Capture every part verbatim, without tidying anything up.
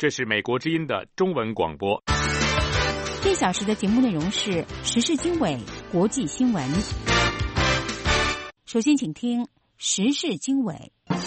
这是美国之音的中文广播。 这小时的节目内容是时事经纬、国际新闻。首先请听时事经纬。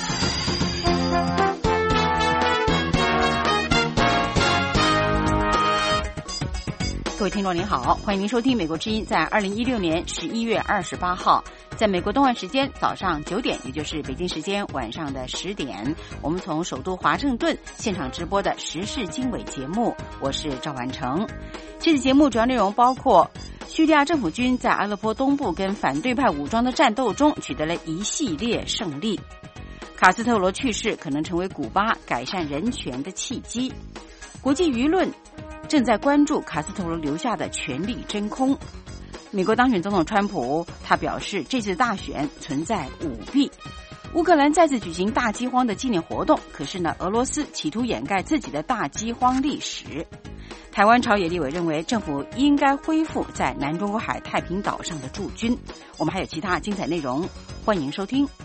各位听众您好，欢迎您收听美国之音在二零一六年十一月二十八号，在美国东岸时间早上九点，也就是北京时间晚上的十点，我们从首都华盛顿现场直播的时事经纬节目，我是赵婉成。这次节目主要内容包括叙利亚政府军在阿勒颇东部跟反对派武装的战斗中取得了一系列胜利，卡斯特罗去世可能成为古巴改善人权的契机，国际舆论正在关注卡斯特罗留下的权力真空。美国当选总统川普他表示这次大选存在舞弊。乌克兰再次举行大饥荒的纪念活动，可是呢，俄罗斯企图掩盖自己的大饥荒历史。台湾朝野立委认为政府应该恢复在南中国海太平岛上的驻军。我们还有其他精彩内容，欢迎收听。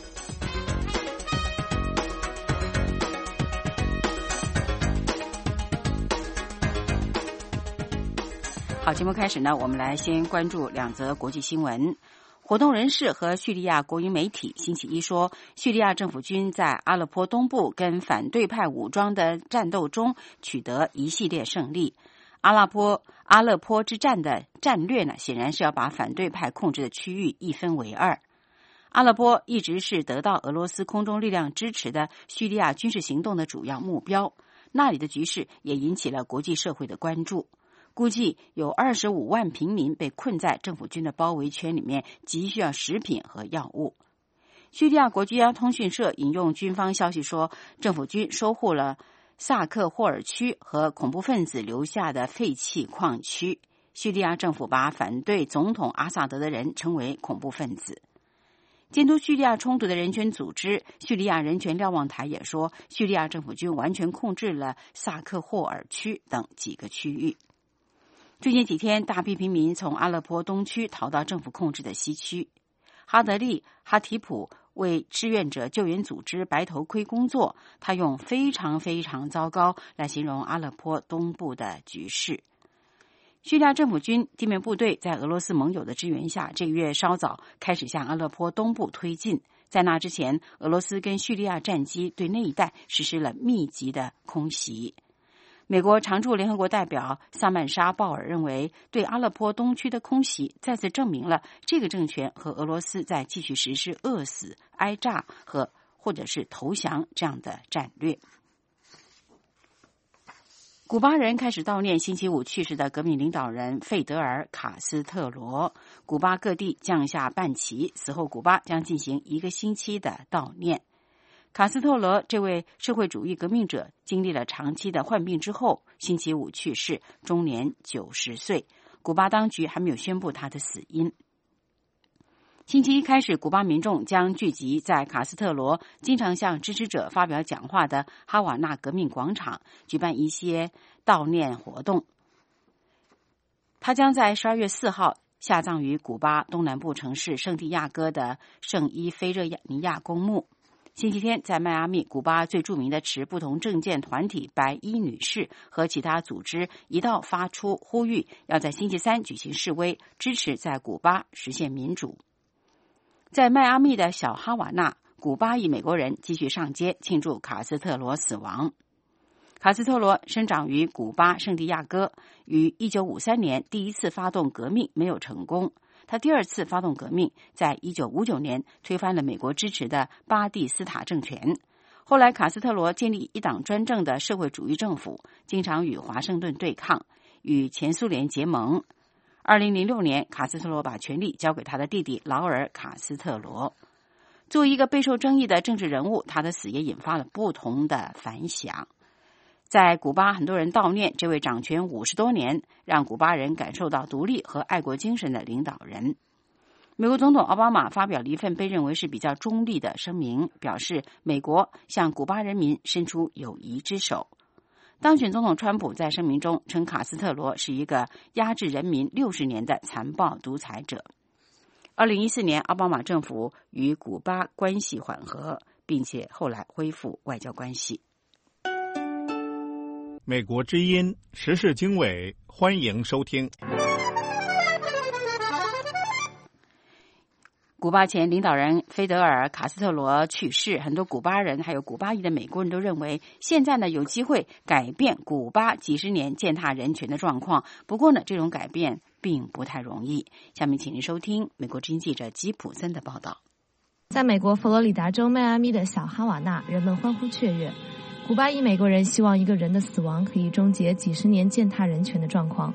好，节目开始呢，我们来先关注两则国际新闻。活动人士和叙利亚国营媒体星期一说，叙利亚政府军在阿勒颇东部跟反对派武装的战斗中取得一系列胜利。阿拉坡阿勒颇之战的战略呢，显然是要把反对派控制的区域一分为二。阿勒颇一直是得到俄罗斯空中力量支持的叙利亚军事行动的主要目标，那里的局势也引起了国际社会的关注。估计有二十五万平民被困在政府军的包围圈里面，急需要食品和药物。叙利亚国家通讯社引用军方消息说，政府军收获了萨克霍尔区和恐怖分子留下的废弃矿区。叙利亚政府把反对总统阿萨德的人称为恐怖分子。监督叙利亚冲突的人权组织叙利亚人权瞭望台也说，叙利亚政府军完全控制了萨克霍尔区等几个区域。最近几天，大批平民从阿勒颇东区逃到政府控制的西区。哈德利·哈提普为志愿者救援组织白头盔工作，他用非常非常糟糕来形容阿勒颇东部的局势。叙利亚政府军地面部队在俄罗斯盟友的支援下，这个月稍早开始向阿勒颇东部推进。在那之前，俄罗斯跟叙利亚战机对那一带实施了密集的空袭。美国常驻联合国代表萨曼莎·鲍尔认为，对阿勒颇东区的空袭再次证明了这个政权和俄罗斯在继续实施饿死、挨炸和或者是投降这样的战略。古巴人开始悼念星期五去世的革命领导人费德尔·卡斯特罗，古巴各地降下半旗，此后古巴将进行一个星期的悼念。卡斯特罗这位社会主义革命者经历了长期的患病之后，星期五去世，终年九十岁。古巴当局还没有宣布他的死因。星期一开始，古巴民众将聚集在卡斯特罗经常向支持者发表讲话的哈瓦那革命广场举办一些悼念活动。他将在十二月四号下葬于古巴东南部城市圣地亚哥的圣伊菲热尼亚公墓。星期天，在迈阿密，古巴最著名的持不同政见团体白衣女士和其他组织一道发出呼吁，要在星期三举行示威，支持在古巴实现民主。在迈阿密的小哈瓦那，古巴裔美国人继续上街庆祝卡斯特罗死亡。卡斯特罗生长于古巴圣地亚哥，于一九五三年第一次发动革命没有成功。他第二次发动革命，在一九五九年推翻了美国支持的巴蒂斯塔政权。后来，卡斯特罗建立一党专政的社会主义政府，经常与华盛顿对抗，与前苏联结盟。二零零六年，卡斯特罗把权力交给他的弟弟劳尔·卡斯特罗。作为一个备受争议的政治人物，他的死也引发了不同的反响。在古巴，很多人悼念这位掌权五十多年，让古巴人感受到独立和爱国精神的领导人。美国总统奥巴马发表了一份被认为是比较中立的声明，表示美国向古巴人民伸出友谊之手。当选总统川普在声明中称卡斯特罗是一个压制人民六十年的残暴独裁者。二零一四年，奥巴马政府与古巴关系缓和，并且后来恢复外交关系。 美国之音时事经纬，欢迎收听。 古巴前领导人菲德尔·卡斯特罗去世，很多古巴人还有古巴裔的美国人都认为，现在呢有机会改变古巴几十年践踏人权的状况。不过呢，这种改变并不太容易。下面请您收听美国之音记者吉普森的报道。 在美国佛罗里达州迈阿密的小哈瓦那，人们欢呼雀跃。古巴裔美国人希望一个人的死亡可以终结几十年践踏人权的状况。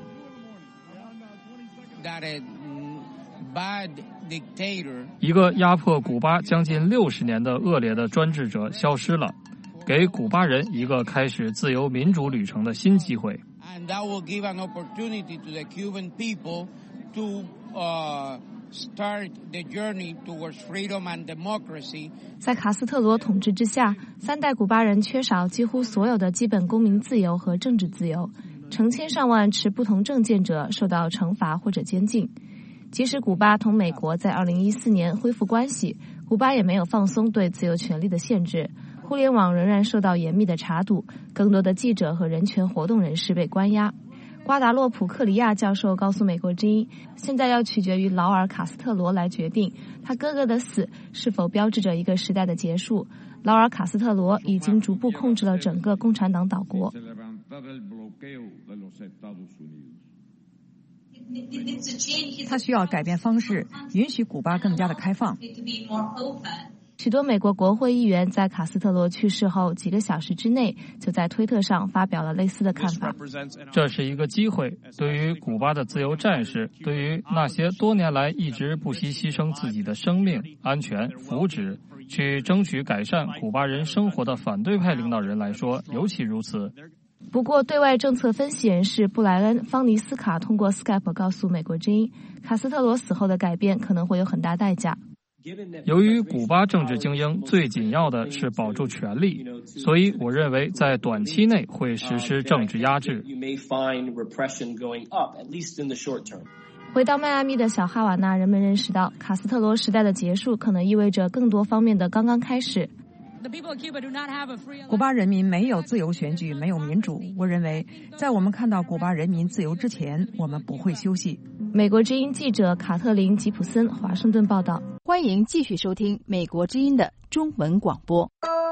一个压迫古巴将近六十年的恶劣的专制者消失了，给古巴人一个开始自由民主旅程的新机会。在卡斯特罗统治之下，三代古巴人缺少几乎所有的基本公民自由和政治自由，成千上万持不同政见者受到惩罚或者监禁。即使古巴同美国在二零一四年恢复关系，古巴也没有放松对自由权利的限制，互联网仍然受到严密的查堵，更多的记者和人权活动人士被关押。瓜达洛普克里亚教授告诉美国之音，现在要取决于劳尔·卡斯特罗来决定他哥哥的死是否标志着一个时代的结束。劳尔·卡斯特罗已经逐步控制了整个共产党岛国。 他需要改变方式，允许古巴更加的开放。 许多美国国会议员在卡斯特罗去世后几个小时之内就在推特上发表了类似的看法。 这是一个机会，对于古巴的自由战士，对于那些多年来一直不惜牺牲自己的生命、安全、福祉去争取改善古巴人生活的反对派领导人来说尤其如此。 不过，对外政策分析人士布莱恩·方尼斯卡通过 Skype 告诉美国之音，卡斯特罗死后的改变可能会有很大代价。 由于古巴政治精英最紧要的是保住权力，所以我认为在短期内会实施政治压制。 回到迈阿密的小哈瓦那，人们认识到卡斯特罗时代的结束可能意味着更多方面的刚刚开始。 古巴人民没有自由选举，没有民主。我认为，在我们看到古巴人民自由之前，我们不会休息。 美国之音记者卡特琳·吉普森，华盛顿报道。 欢迎继续收听美国之音的中文广播。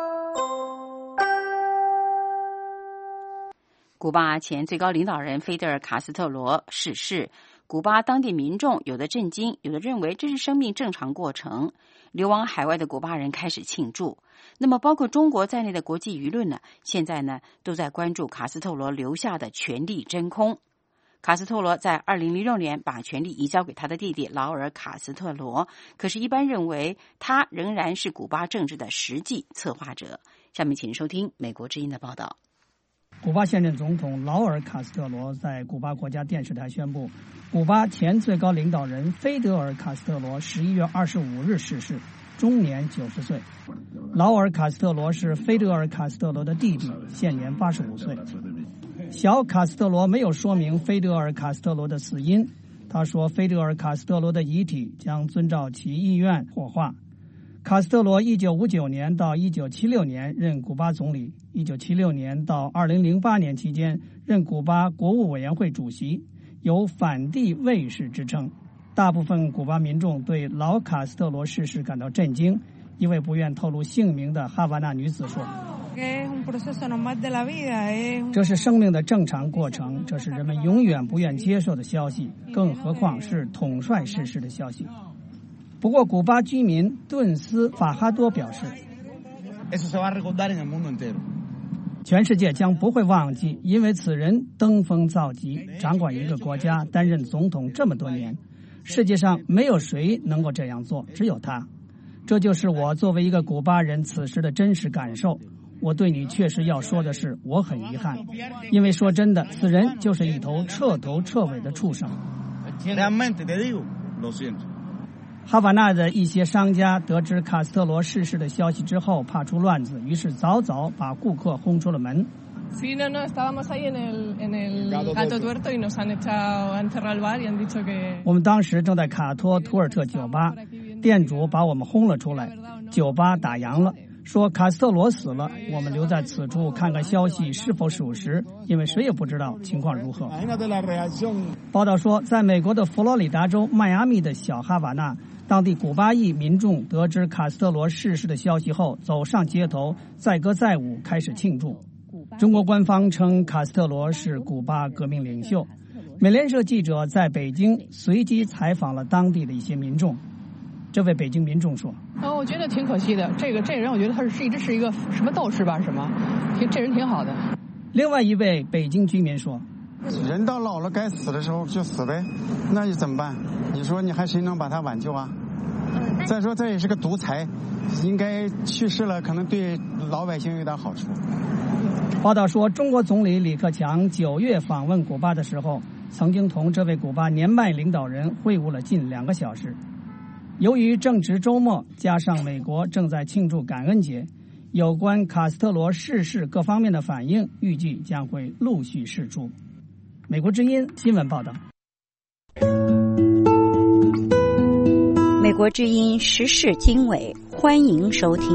古巴前最高领导人菲德尔·卡斯特罗逝世，古巴当地民众有的震惊，有的认为这是生命正常过程。流亡海外的古巴人开始庆祝。那么包括中国在内的国际舆论呢，现在呢都在关注卡斯特罗留下的权力真空。卡斯特罗在二零零六年把权力移交给他的弟弟劳尔·卡斯特罗，可是一般认为他仍然是古巴政治的实际策划者。下面请收听美国之音的报道。 古巴现任总统劳尔·卡斯特罗在古巴国家电视台宣布，古巴前最高领导人菲德尔·卡斯特罗十一月二十五日逝世，终年九十岁。劳尔·卡斯特罗是菲德尔·卡斯特罗的弟弟，现年八十五岁。小卡斯特罗没有说明菲德尔·卡斯特罗的死因，他说菲德尔·卡斯特罗的遗体将遵照其意愿火化。卡斯特罗一九五九年到一九七六年任古巴总理，一九七六年到二零零八年期间任古巴国务委员会主席，有反帝卫士之称。大部分古巴民众对老卡斯特罗逝世感到震惊，一位不愿透露姓名的哈瓦那女子说，这是生命的正常过程，这是人们永远不愿接受的消息，更何况是统帅逝世的消息。不过古巴居民顿斯法哈多表示，全世界将不会忘记，因为此人登峰造极，掌管一个国家，担任总统这么多年，世界上没有谁能够这样做，只有他。这就是我作为一个古巴人此时的真实感受。我对你确实要说的是，我很遗憾，因为说真的，此人就是一头彻头彻尾的畜生。哈瓦那的一些商家得知卡斯特罗逝世的消息之后，怕出乱子，于是早早把顾客轰出了门。 Sí, no, no, estábamos ahí en el, en el Gato Tuerto y nos han echado a encerrar al bar y han dicho que... 我们当时正在卡托图尔特酒吧，店主把我们轰了出来，酒吧打烊了， 说卡斯特罗死了，我们留在此处看看消息是否属实，因为谁也不知道情况如何。报道说，在美国的佛罗里达州迈阿密的小哈瓦那，当地古巴裔民众得知卡斯特罗逝世的消息后，走上街头，载歌载舞，开始庆祝。中国官方称卡斯特罗是古巴革命领袖。美联社记者在北京随机采访了当地的一些民众。这位北京民众说：“ 哦，我觉得挺可惜的。这个这人，我觉得他是一直是一个什么斗士吧？什么？这人挺好的。” 另外一位北京居民说：“ 人到老了，该死的时候就死呗，那你怎么办？你说你还谁能把他挽救啊？再说这也是个独裁，应该去世了，可能对老百姓有点好处。” 报道说，中国总理李克强九月访问古巴的时候，曾经同这位古巴年迈领导人会晤了近两个小时。由于正值周末，加上美国正在庆祝感恩节，有关卡斯特罗逝世各方面的反应预计将会陆续释出。美国之音新闻报道。 美国之音时事经纬，欢迎收听。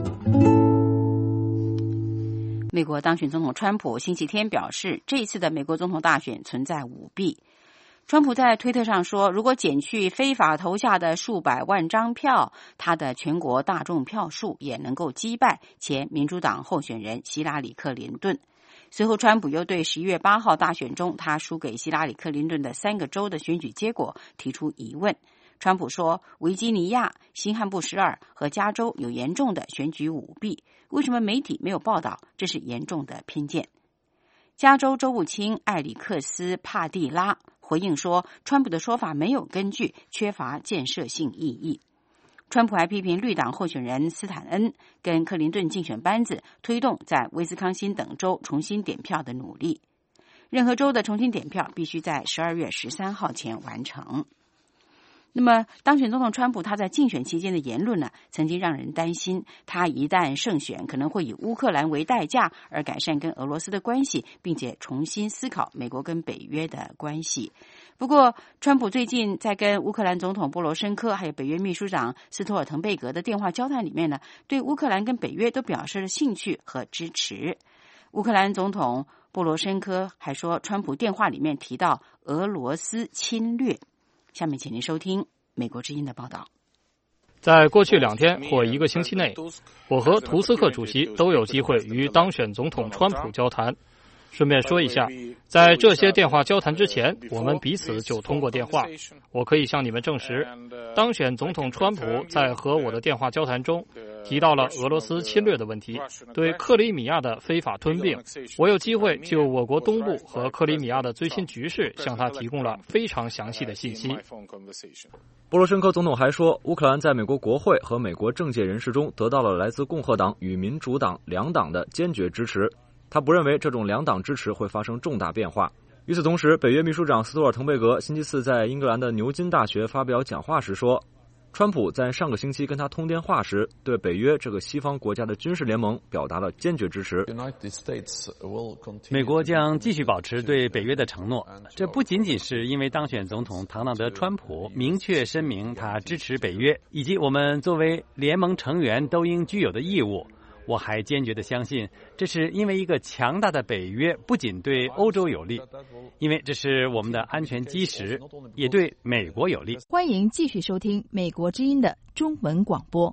美国当选总统川普星期天表示，这次的美国总统大选存在舞弊。川普在推特上说，如果减去非法投下的数百万张票，他的全国大众票数也能够击败前民主党候选人希拉里·克林顿。随后，川普又对十一月八号大选中他输给希拉里·克林顿的三个州的选举结果提出疑问。川普说，维吉尼亚、新罕布什尔和加州有严重的选举舞弊，为什么媒体没有报道？这是严重的偏见。加州州务卿艾里克斯·帕蒂拉回应说，川普的说法没有根据，缺乏建设性意义。川普还批评绿党候选人斯坦恩跟克林顿竞选班子推动在威斯康辛等州重新点票的努力。任何州的重新点票必须在十二月十三号前完成。那么，当选总统川普他在竞选期间的言论呢，曾经让人担心，他一旦胜选，可能会以乌克兰为代价而改善跟俄罗斯的关系，并且重新思考美国跟北约的关系。不过，川普最近在跟乌克兰总统波罗申科还有北约秘书长斯托尔滕贝格的电话交谈里面呢，对乌克兰跟北约都表示了兴趣和支持。乌克兰总统波罗申科还说，川普电话里面提到俄罗斯侵略。下面请您收听美国之音的报道。 在过去两天或一个星期内，我和图斯克主席都有机会与当选总统川普交谈。顺便说一下，在这些电话交谈之前，我们彼此就通过电话。我可以向你们证实，当选总统川普在和我的电话交谈中提到了俄罗斯侵略的问题，对克里米亚的非法吞并。我有机会就我国东部和克里米亚的最新局势向他提供了非常详细的信息。 波罗申科总统还说，乌克兰在美国国会和美国政界人士中得到了来自共和党与民主党两党的坚决支持。他不认为这种两党支持会发生重大变化。与此同时，北约秘书长斯托尔滕贝格星期四在英格兰的牛津大学发表讲话时说，川普在上个星期跟他通电话时，对北约这个西方国家的军事联盟表达了坚决支持。 美国将继续保持对北约的承诺，这不仅仅是因为当选总统唐纳德·川普明确声明他支持北约，以及我们作为联盟成员都应具有的义务。我还坚决地相信，这是因为一个强大的北约不仅对欧洲有利，因为这是我们的安全基石，也对美国有利。 欢迎继续收听美国之音的中文广播。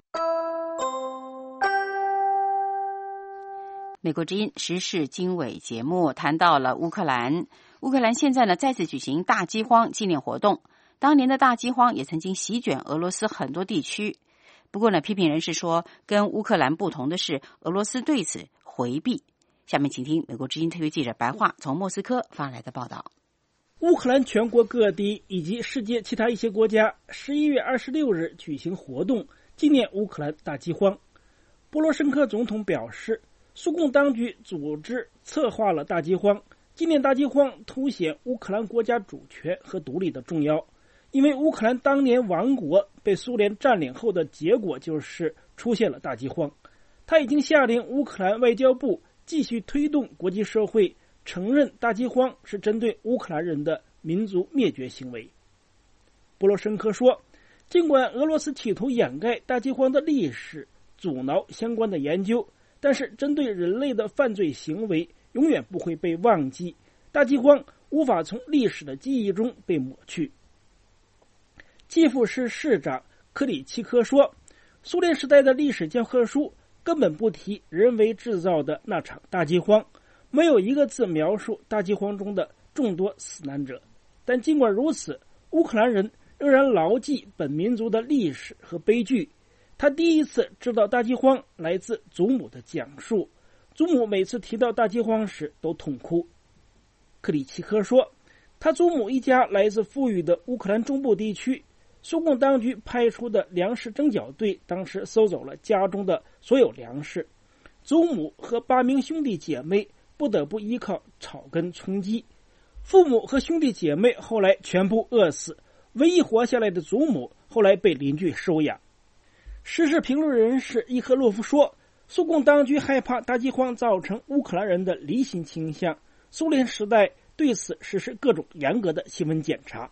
美国之音时事经纬节目谈到了乌克兰，乌克兰现在呢再次举行大饥荒纪念活动。当年的大饥荒也曾经席卷俄罗斯很多地区。不过呢，批评人士说，跟乌克兰不同的是，俄罗斯对此回避。下面请听美国之音特约记者白桦从莫斯科发来的报道。 乌克兰全国各地以及世界其他一些国家十一月二十六日举行活动，纪念乌克兰大饥荒。波罗申科总统表示，苏共当局组织策划了大饥荒，纪念大饥荒凸显乌克兰国家主权和独立的重要。因为乌克兰当年亡国被苏联占领后的结果就是出现了大饥荒，他已经下令乌克兰外交部继续推动国际社会承认大饥荒是针对乌克兰人的民族灭绝行为。波罗申科说，尽管俄罗斯企图掩盖大饥荒的历史， 阻挠相关的研究，但是针对人类的犯罪行为永远不会被忘记，大饥荒无法从历史的记忆中被抹去。基辅市市长克里奇科说，苏联时代的历史教科书根本不提人为制造的那场大饥荒，没有一个字描述大饥荒中的众多死难者。但尽管如此，乌克兰人仍然牢记本民族的历史和悲剧。他第一次知道大饥荒来自祖母的讲述，祖母每次提到大饥荒时都痛哭。克里奇科说，他祖母一家来自富裕的乌克兰中部地区，苏共当局派出的粮食征剿队当时搜走了家中的所有粮食，祖母和八名兄弟姐妹不得不依靠草根充饥，父母和兄弟姐妹后来全部饿死，唯一活下来的祖母后来被邻居收养。时事评论人士伊赫洛夫说，苏共当局害怕大饥荒造成乌克兰人的离心倾向，苏联时代对此实施各种严格的新闻检查。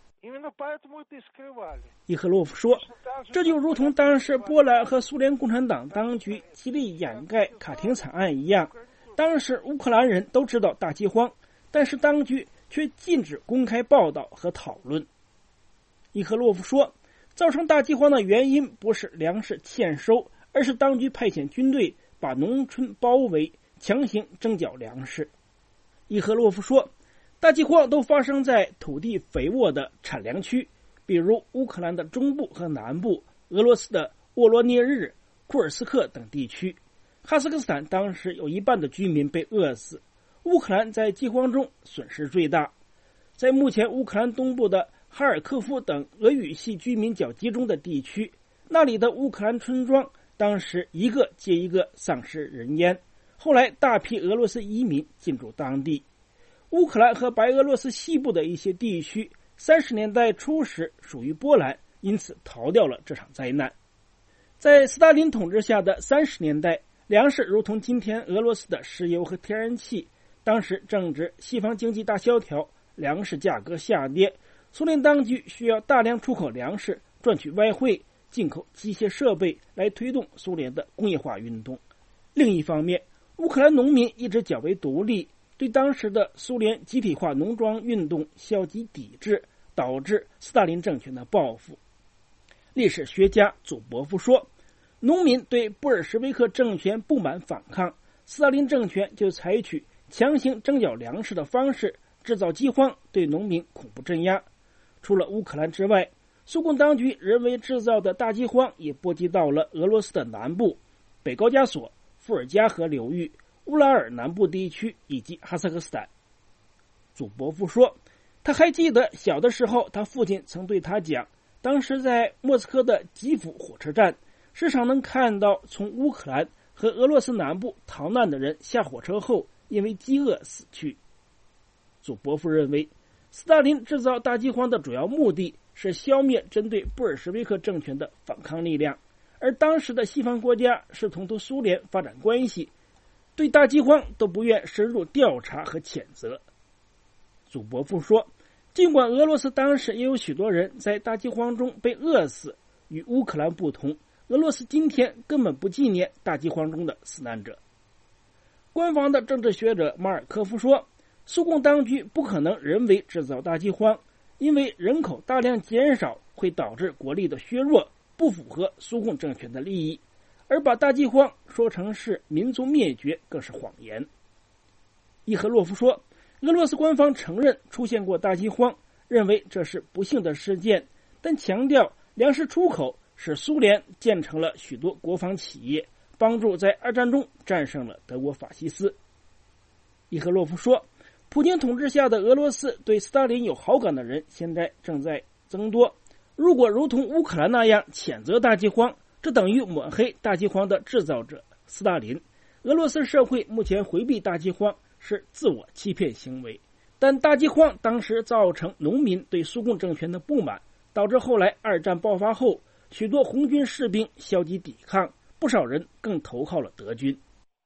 伊赫洛夫说，这就如同当时波兰和苏联共产党当局极力掩盖卡廷惨案一样，当时乌克兰人都知道大饥荒，但是当局却禁止公开报道和讨论。伊赫洛夫说，造成大饥荒的原因不是粮食欠收，而是当局派遣军队把农村包围，强行征缴粮食。伊赫洛夫说，大饥荒都发生在土地肥沃的产粮区，比如乌克兰的中部和南部，俄罗斯的沃罗涅日、库尔斯克等地区。哈萨克斯坦当时有一半的居民被饿死，乌克兰在饥荒中损失最大。在目前乌克兰东部的哈尔科夫等俄语系居民较集中的地区，那里的乌克兰村庄当时一个接一个丧失人烟，后来大批俄罗斯移民进驻当地。乌克兰和白俄罗斯西部的一些地区三十年代初时属于波兰，因此逃掉了这场灾难。在斯大林统治下的三十年代，粮食如同今天俄罗斯的石油和天然气，当时正值西方经济大萧条，粮食价格下跌，苏联当局需要大量出口粮食赚取外汇，进口机械设备来推动苏联的工业化运动。另一方面，乌克兰农民一直较为独立，对当时的苏联集体化农庄运动消极抵制，导致斯大林政权的报复。历史学家祖博夫说，农民对布尔什维克政权不满反抗，斯大林政权就采取强行征缴粮食的方式，制造饥荒，对农民恐怖镇压。除了乌克兰之外，苏共当局人为制造的大饥荒也波及到了俄罗斯的南部、北高加索、伏尔加河流域、乌拉尔南部地区以及哈萨克斯坦。祖博夫说，他还记得小的时候，他父亲曾对他讲，当时在莫斯科的基辅火车站，时常能看到从乌克兰和俄罗斯南部逃难的人下火车后因为饥饿死去。祖博夫认为，斯大林制造大饥荒的主要目的是消灭针对布尔什维克政权的反抗力量，而当时的西方国家试图同苏联发展关系，对大饥荒都不愿深入调查和谴责。祖博夫说，尽管俄罗斯当时也有许多人在大饥荒中被饿死，与乌克兰不同，俄罗斯今天根本不纪念大饥荒中的死难者。官方的政治学者马尔科夫说，苏共当局不可能人为制造大饥荒，因为人口大量减少会导致国力的削弱，不符合苏共政权的利益，而把大饥荒说成是民族灭绝更是谎言。伊赫洛夫说，俄罗斯官方承认出现过大饥荒，认为这是不幸的事件，但强调粮食出口使苏联建成了许多国防企业，帮助在二战中战胜了德国法西斯。伊赫洛夫说，普京统治下的俄罗斯对斯大林有好感的人现在正在增多，如果如同乌克兰那样谴责大饥荒，这等于抹黑大饥荒的制造者斯大林。俄罗斯社会目前回避大饥荒是自我欺骗行为，但大饥荒当时造成农民对苏共政权的不满，导致后来二战爆发后，许多红军士兵消极抵抗，不少人更投靠了德军。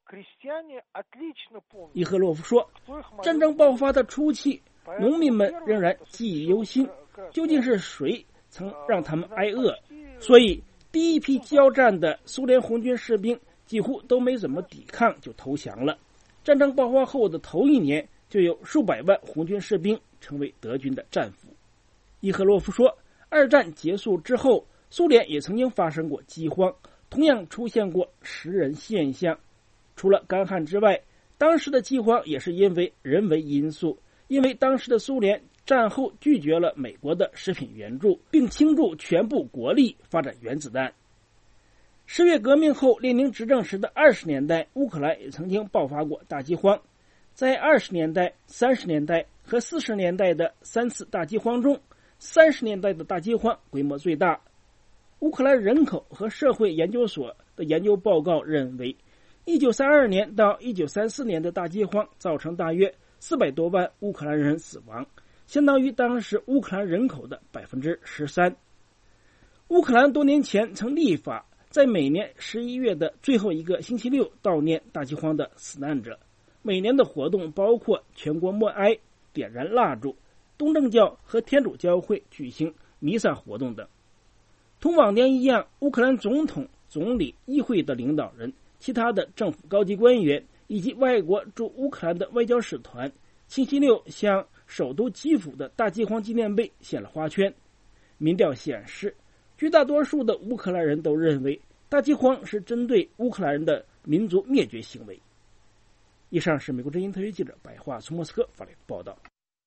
伊赫洛夫说，战争爆发的初期，农民们仍然记忆犹新，究竟是谁曾让他们挨饿？所以第一批交战的苏联红军士兵几乎都没怎么抵抗就投降了。战争爆发后的头一年，就有数百万红军士兵成为德军的战俘。伊赫洛夫说，二战结束之后，苏联也曾经发生过饥荒，同样出现过食人现象。除了干旱之外，当时的饥荒也是因为人为因素，因为当时的苏联战后拒绝了美国的食品援助，并倾注全部国力发展原子弹。十月革命后，列宁执政时的二十年代，乌克兰也曾经爆发过大饥荒。在二十年代、三十年代和四十年代的三次大饥荒中，三十年代的大饥荒规模最大。乌克兰人口和社会研究所的研究报告认为，一九三二年到一九三四年的大饥荒造成大约四百多万乌克兰人死亡，相当于当时乌克兰人口的百分之十三。乌克兰多年前曾立法，在每年十一月的最后一个星期六悼念大饥荒的死难者。每年的活动包括全国默哀、点燃蜡烛、东正教和天主教会举行弥撒活动等。同往年一样，乌克兰总统、总理、议会的领导人、其他的政府高级官员以及外国驻乌克兰的外交使团，星期六向首都基辅的大饥荒纪念碑献了花圈。民调显示，绝大多数的乌克兰人都认为大饥荒是针对乌克兰人的民族灭绝行为。以上是美国之音特约记者白桦从莫斯科发来的报道。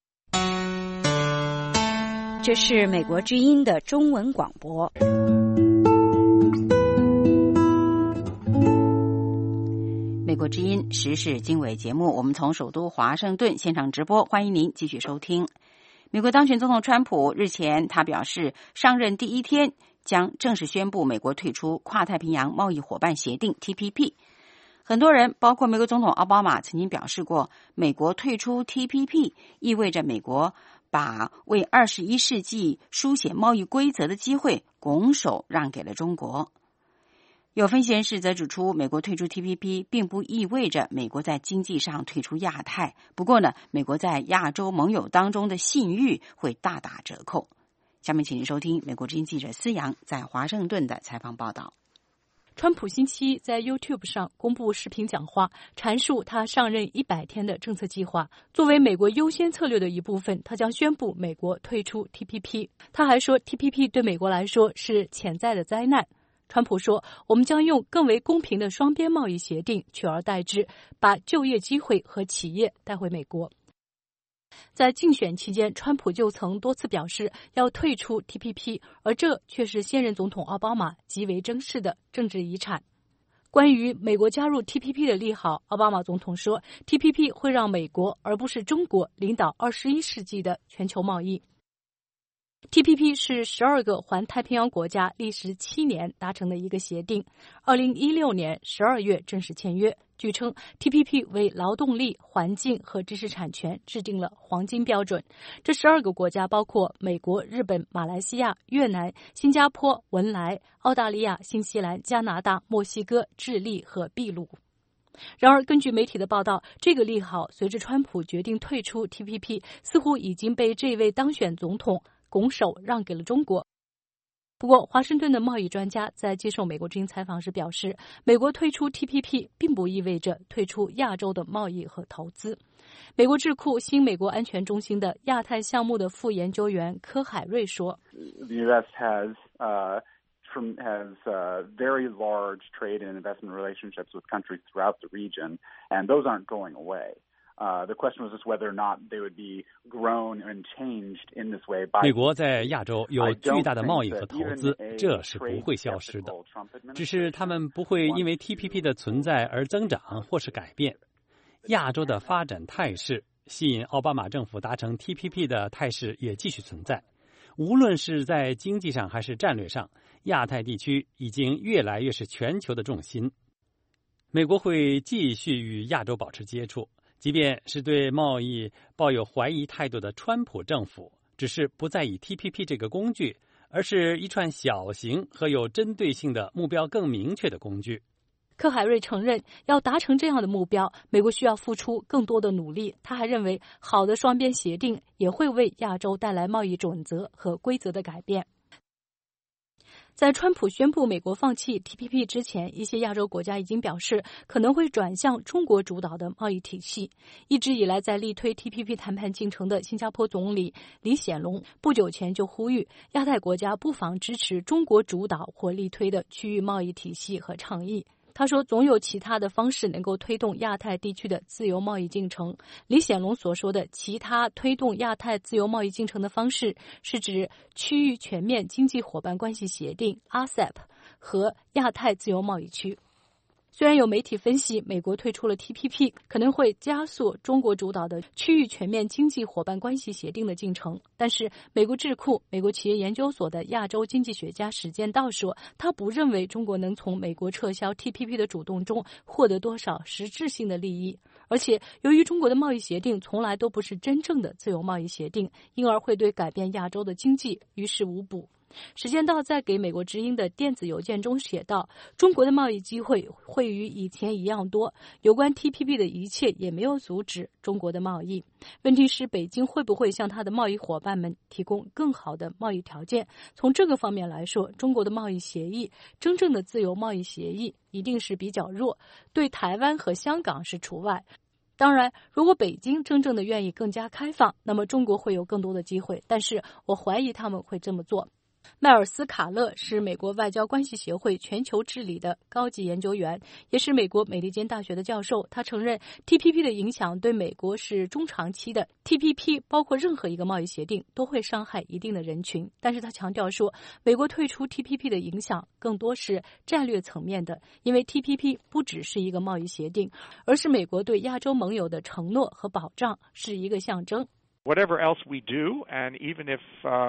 这是美国之音的中文广播。 美国之音时事经纬节目，我们从首都华盛顿现场直播，欢迎您继续收听。美国当选总统川普日前，他表示上任第一天将正式宣布美国退出跨太平洋贸易伙伴协定 T P P。很多人，包括美国总统奥巴马，曾经表示过，美国退出 T P P 意味着美国把为二十一世纪书写贸易规则的机会拱手让给了中国。有分析人士则指出，美国退出 T P P 并不意味着美国在经济上退出亚太，不过呢，美国在亚洲盟友当中的信誉会大打折扣。下面请您收听美国之音记者思阳在华盛顿的采访报道。 川普星期一在 YouTube 上公布视频讲话，阐述他上任一百天的政策计划。作为美国优先策略的一部分，他将宣布美国退出 T P P。他还说 T P P 对美国来说是潜在的灾难。川普说，我们将用更为公平的双边贸易协定取而代之，把就业机会和企业带回美国。在竞选期间，川普就曾多次表示要退出 T P P， 而这却是现任总统奥巴马极为珍视的政治遗产。关于美国加入 T P P 的利好，奥巴马总统说 T P P 会让美国而不是中国领导二十一世纪的全球贸易。T P P 是十二个环太平洋国家历时七年达成的一个协定，二零一六年十二月正式签约。据称 T P P 为劳动力、环境和知识产权制定了黄金标准。这十二个国家包括美国、日本、马来西亚、越南、新加坡、文莱、澳大利亚、新西兰、加拿大、墨西哥、智利和秘鲁。然而，根据媒体的报道，这个利好随着川普决定退出 T P P， 似乎已经被这位当选总统拱手让给了中国。不过，华盛顿的贸易专家在接受美国之音采访时表示，美国退出 T P P 并不意味着退出亚洲的贸易和投资。美国智库新美国安全中心的亚太项目的副研究员柯海瑞说 The U S has, uh, from, has uh, very large trade and investment relationships with countries throughout the region, and those aren't going away.Uh, the question was just whether or not they would be grown and changed in this way by 美国在亚洲有巨大的贸易和投资，这是不会消失的，只是他们不会因为 T P P 的存在而增长或是改变。亚洲的发展态势吸引奥巴马政府达成 T P P 的态势也继续存在。无论是在经济上还是战略上，亚太地区已经越来越是全球的重心。美国会继续与亚洲保持接触，即便是对贸易抱有怀疑态度的川普政府，只是不再以 T P P 这个工具，而是一串小型和有针对性的目标更明确的工具。 柯海瑞承认，要达成这样的目标，美国需要付出更多的努力。他还认为，好的双边协定也会为亚洲带来贸易准则和规则的改变。 在川普宣布美国放弃 T P P 之前，一些亚洲国家已经表示可能会转向中国主导的贸易体系。一直以来在力推 T P P 谈判进程的新加坡总理李显龙不久前就呼吁亚太国家不妨支持中国主导或力推的区域贸易体系和倡议。他说总有其他的方式能够推动亚太地区的自由贸易进程。李显龙所说的其他推动亚太自由贸易进程的方式，是指区域全面经济伙伴关系协定 A S E P 和亚太自由贸易区。虽然有媒体分析美国退出了 T P P 可能会加速中国主导的区域全面经济伙伴关系协定的进程，但是美国智库美国企业研究所的亚洲经济学家史建道说，他不认为中国能从美国撤销 T P P 的主动中获得多少实质性的利益，而且由于中国的贸易协定从来都不是真正的自由贸易协定，因而会对改变亚洲的经济于事无补。史建道在给美国之音的电子邮件中写道，中国的贸易机会会与以前一样多，有关 T P P 的一切也没有阻止中国的贸易。问题是北京会不会向他的贸易伙伴们提供更好的贸易条件？从这个方面来说，中国的贸易协议，真正的自由贸易协议一定是比较弱，对台湾和香港是除外。当然，如果北京真正的愿意更加开放，那么中国会有更多的机会，但是我怀疑他们会这么做。迈尔斯·卡勒是美国外交关系协会全球治理的高级研究员，也是美国美利坚大学的教授。他承认 T P P 的影响对美国是中长期的， T P P 包括任何一个贸易协定都会伤害一定的人群。但是他强调说，美国退出 T P P 的影响更多是战略层面的，因为 T P P 不只是一个贸易协定，而是美国对亚洲盟友的承诺和保障，是一个象征。 Whatever else we do, and even if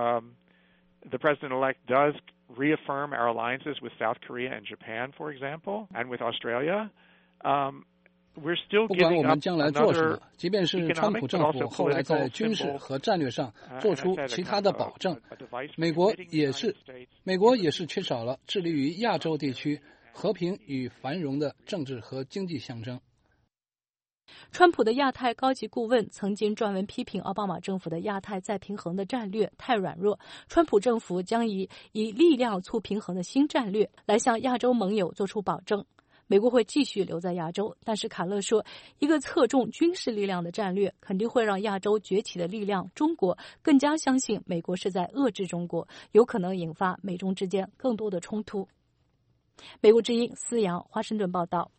um...The president-elect does reaffirm our alliances with South Korea and Japan, for example, and with Australia. Um, we're still 不管我 giving 们 up 将来做什 another 么，即便是川普 economic, 政 but 府 also 后来在 political 军事 symbol, 和战略上 uh, 做 and 出 I said 其 a 他 kind 的 of 保证 a, a device 美国 fitting the 也 United 是 States. 美国也是缺少了致力于亚洲地区和平与繁荣的政治和经济象征。 川普的亚太高级顾问曾经撰文批评奥巴马政府的亚太再平衡的战略太软弱，川普政府将以以力量促平衡的新战略来向亚洲盟友做出保证。美国会继续留在亚洲，但是卡勒说，一个侧重军事力量的战略肯定会让亚洲崛起的力量中国更加相信美国是在遏制中国，有可能引发美中之间更多的冲突。美国之音思阳华盛顿报道。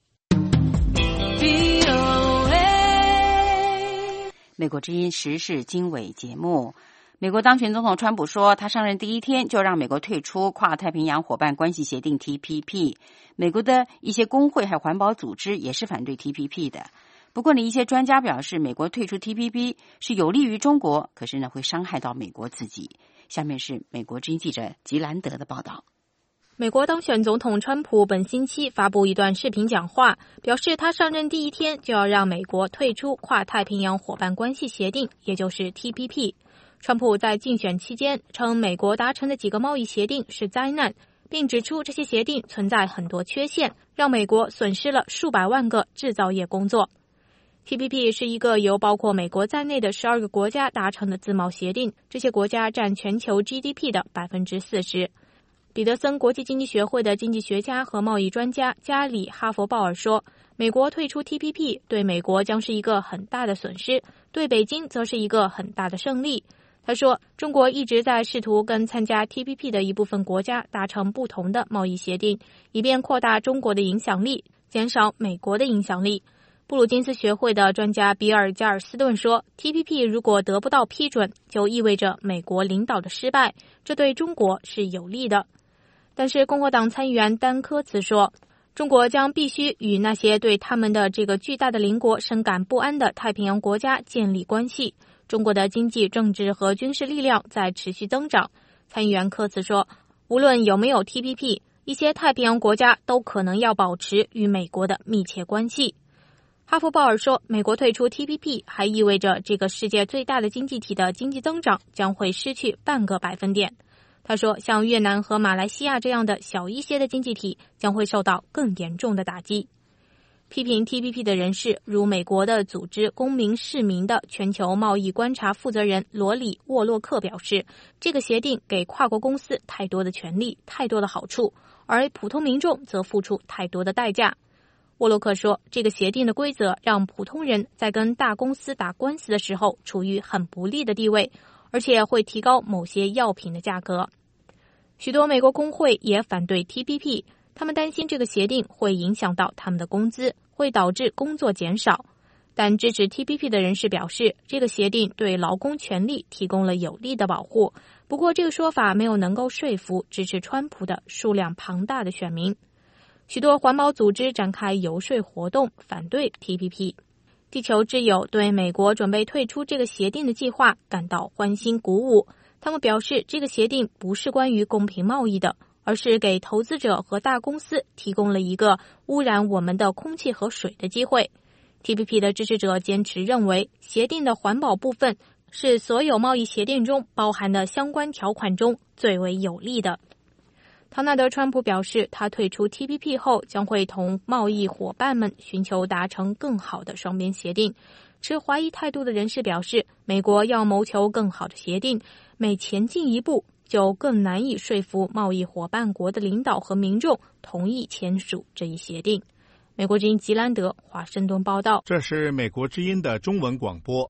美国之音时事经纬节目，美国当选总统川普说，他上任第一天就让美国退出跨太平洋伙伴关系协定 T P P。美国的一些工会还有环保组织也是反对 T P P 的。不过呢，一些专家表示，美国退出 T P P 是有利于中国，可是呢，会伤害到美国自己。下面是美国之音记者吉兰德的报道。 美国当选总统川普本星期发布一段视频讲话，表示他上任第一天就要让美国退出跨太平洋伙伴关系协定，也就是 T P P。川普在竞选期间称美国达成的几个贸易协定是灾难，并指出这些协定存在很多缺陷，让美国损失了数百万个制造业工作。T P P 是一个由包括美国在内的十二个国家达成的自贸协定，这些国家占全球 G D P 的 百分之四十。彼得森国际经济学会的经济学家和贸易专家加里·哈佛鲍尔说，美国退出 T P P 对美国将是一个很大的损失，对北京则是一个很大的胜利。他说，中国一直在试图跟参加 T P P 的一部分国家达成不同的贸易协定，以便扩大中国的影响力，减少美国的影响力。布鲁金斯学会的专家比尔·加尔斯顿说， T P P 如果得不到批准，就意味着美国领导的失败，这对中国是有利的。但是共和党参议员丹科茨说，中国将必须与那些对他们的这个巨大的邻国深感不安的太平洋国家建立关系。中国的经济、政治和军事力量在持续增长。参议员科茨说，无论有没有 T P P， 一些太平洋国家都可能要保持与美国的密切关系。哈佛鲍尔说，美国退出 T P P 还意味着这个世界最大的经济体的经济增长将会失去半个百分点。他说，像越南和马来西亚这样的小一些的经济体将会受到更严重的打击。 批评 T P P 的人士如美国的组织公民市民的全球贸易观察负责人罗里沃洛克表示，这个协定给跨国公司太多的权利，太多的好处，而普通民众则付出太多的代价。沃洛克说，这个协定的规则让普通人在跟大公司打官司的时候处于很不利的地位，而且会提高某些药品的价格。许多美国工会也反对 T P P， 他们担心这个协定会影响到他们的工资，会导致工作减少。但支持 T P P 的人士表示，这个协定对劳工权利提供了有力的保护。不过，这个说法没有能够说服支持川普的数量庞大的选民。许多环保组织展开游说活动，反对 T P P。地球之友对美国准备退出这个协定的计划感到欢欣鼓舞。他们表示，这个协定不是关于公平贸易的，而是给投资者和大公司提供了一个污染我们的空气和水的机会。T P P 的支持者坚持认为，协定的环保部分是所有贸易协定中包含的相关条款中最为有利的。唐纳德·川普表示，他退出 T P P 后将会同贸易伙伴们寻求达成更好的双边协定。持怀疑态度的人士表示，美国要谋求更好的协定，每前进一步就更难以说服贸易伙伴国的领导和民众同意签署这一协定。美国之音吉兰德华盛顿报道。 这是美国之音的中文广播。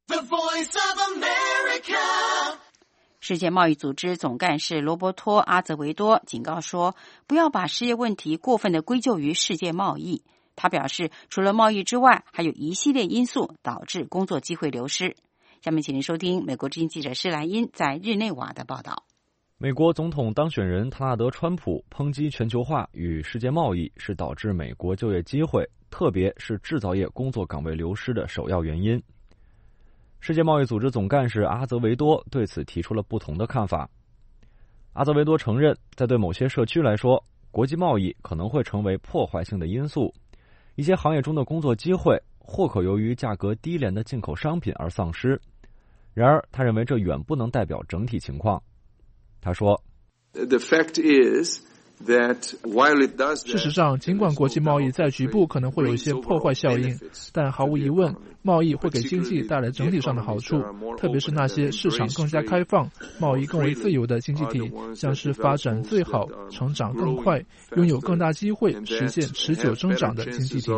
世界贸易组织总干事罗伯托·阿泽维多警告说，不要把失业问题过分的归咎于世界贸易。他表示，除了贸易之外，还有一系列因素导致工作机会流失。下面请您收听美国之音记者施莱因在日内瓦的报道。 美国总统当选人唐纳德·川普抨击全球化与世界贸易是导致美国就业机会，特别是制造业工作岗位流失的首要原因。世界贸易组织总干事阿泽维多对此提出了不同的看法。阿泽维多承认，在对某些社区来说，国际贸易可能会成为破坏性的因素，一些行业中的工作机会或可由于价格低廉的进口商品而丧失。然而，他认为这远不能代表整体情况。他说 The fact is that while it does that, 事实上，尽管国际贸易在局部可能会有一些破坏效应，但毫无疑问，贸易会给经济带来整体上的好处，特别是那些市场更加开放、贸易更为自由的经济体，将是发展最好、成长更快、拥有更大机会实现持久增长的经济体。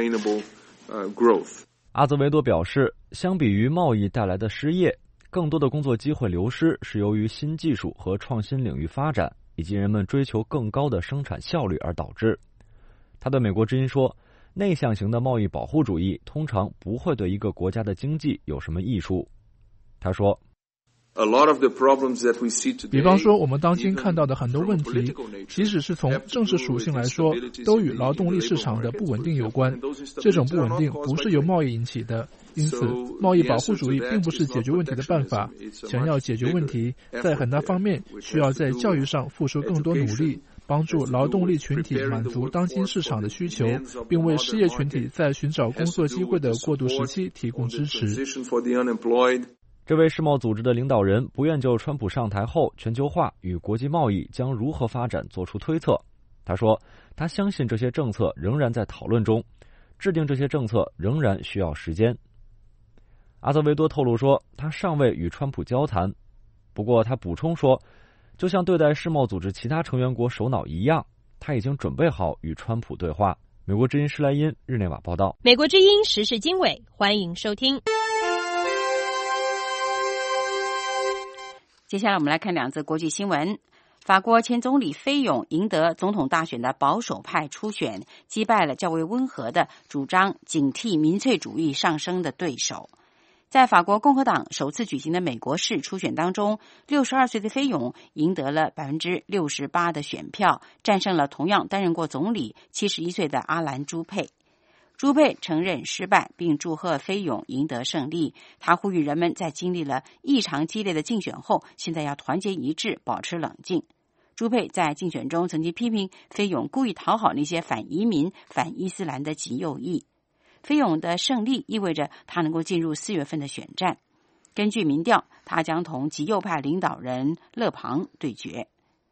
阿泽维多表示，相比于贸易带来的失业，更多的工作机会流失是由于新技术和创新领域发展，以及人们追求更高的生产效率而导致。他对美国之音说，内向型的贸易保护主义通常不会对一个国家的经济有什么益处。他说， 比方说，我们当今看到的很多问题，即使是从政治属性来说，都与劳动力市场的不稳定有关。这种不稳定不是由贸易引起的，因此，贸易保护主义并不是解决问题的办法。想要解决问题，在很大方面需要在教育上付出更多努力，帮助劳动力群体满足当今市场的需求，并为失业群体在寻找工作机会的过渡时期提供支持。 这位世贸组织的领导人不愿就川普上台后全球化与国际贸易将如何发展做出推测。他说，他相信这些政策仍然在讨论中，制定这些政策仍然需要时间。阿泽维多透露说，他尚未与川普交谈，不过他补充说，就像对待世贸组织其他成员国首脑一样，他已经准备好与川普对话。美国之音施莱因日内瓦报道。 美国之音时事经纬，欢迎收听。 接下来我们来看两则国际新闻。法国前总理菲永赢得总统大选的保守派初选，击败了较为温和的主张警惕民粹主义上升的对手。在法国共和党首次举行的美国式初选当中，六十二岁的菲永赢得了 百分之六十八 的选票，战胜了同样担任过总理七十一岁的阿兰·朱佩。朱佩承认失败，并祝贺菲永赢得胜利。他呼吁人们在经历了异常激烈的竞选后，现在要团结一致，保持冷静。朱佩在竞选中曾经批评菲永故意讨好那些反移民、反伊斯兰的极右翼。菲永的胜利意味着他能够进入四月份的选战。根据民调，他将同极右派领导人勒庞对决。